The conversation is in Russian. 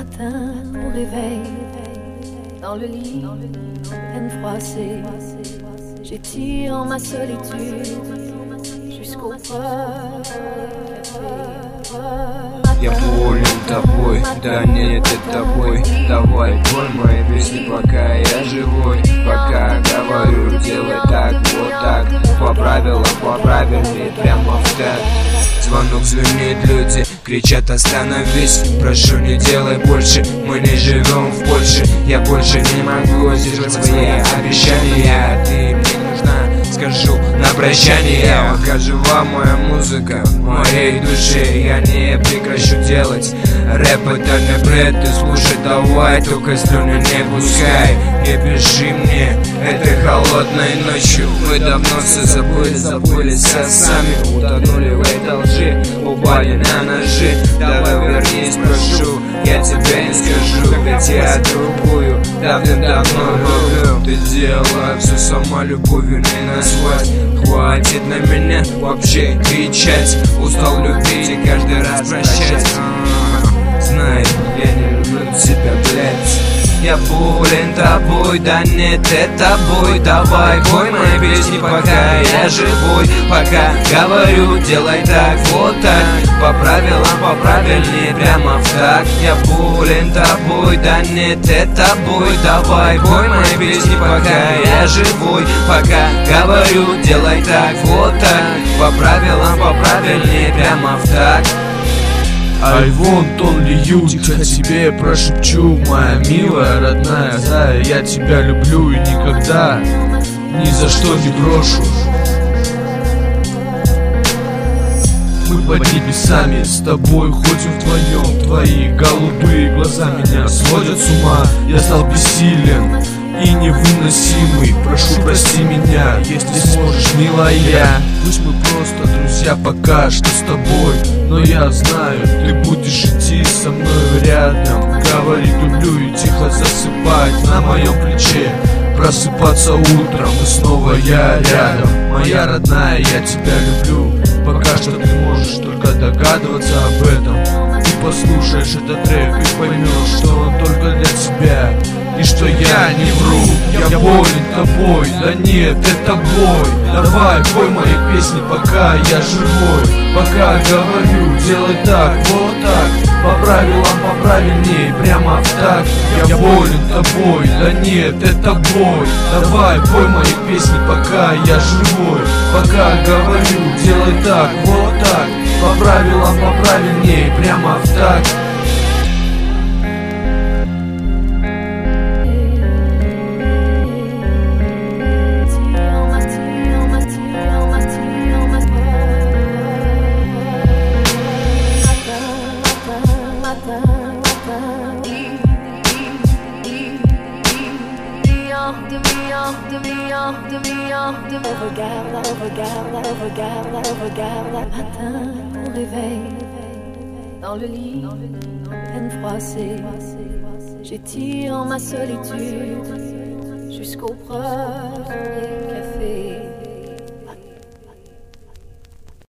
Matin, au réveil, dans le lit, peine froissée, j'étire ma solitude jusqu'au port. Я болен тобой, да нет, это тобой. Давай, пой мои песни, пока я живой. Пока говорю, делай так, вот так. По правилам, по правильней, прямо в так. Звонок звенит, люди кричат: остановись, прошу, не делай больше. Мы не живем в Польше. Я больше не могу сдержать свои обещания. Ты мне нужна, скажу на прощание. Пока жива моя музыка в моей душе, я не прекращу делать рэп, это не бред. Ты слушай давай, только слюни не пускай. Не пиши мне этой холодной ночью. Мы давно все забыли все сами. Утонули в этой лжи, упали на ножи. Давай вернись, прошу, я тебе не скажу. Ведь я другую давным-давно люблю. Ты делала все сама, любовью не назвать. Хватит на меня вообще кричать. Устал любить и каждый раз прощать. Знай, я не люблю тебя, блядь. Я болен тобой, да нет, это тобой. Давай, пой мои песни, пока я живой. Пока говорю, делай так, вот так. По правилам, по правильней, прямо в так. Я болен тобой, да нет, это тобой. Давай, пой мои песни, пока я живой. Пока говорю, делай так, вот так. По правилам, по правильней, прямо в так. I want only you, тихо тебе прошепчу, моя милая, родная, да, я тебя люблю и никогда ни за что не брошу. Мы под небесами с тобой ходим вдвоем. Твои голубые глаза меня сводят с ума. Я стал бессилен и невыносимый. Прошу, прости меня, если сможешь, милая. Пусть мы просто друзья пока что с тобой, но я знаю, ты будешь идти со мной рядом. Говорить люблю и тихо засыпать на моем плече. Просыпаться утром и снова я рядом. Моя родная, я тебя люблю. Пока что ты можешь только догадываться об этом. Ты послушаешь этот трек и поймешь, что он только для тебя. И что я не вру, я болен тобой, да нет, это бой. Давай, пой мои песни, пока я живой. Пока говорю, делай так, вот так. По правилам, по правильней, прямо в так. Я болен тобой, да нет, это бой. Давай, пой мои песни, пока я живой. Пока говорю, делай так, вот так. По правилам, по правильней, прямо в так. Matin, au réveil, dans le lit, peine froissée, j'étire ma solitude jusqu'au premier café.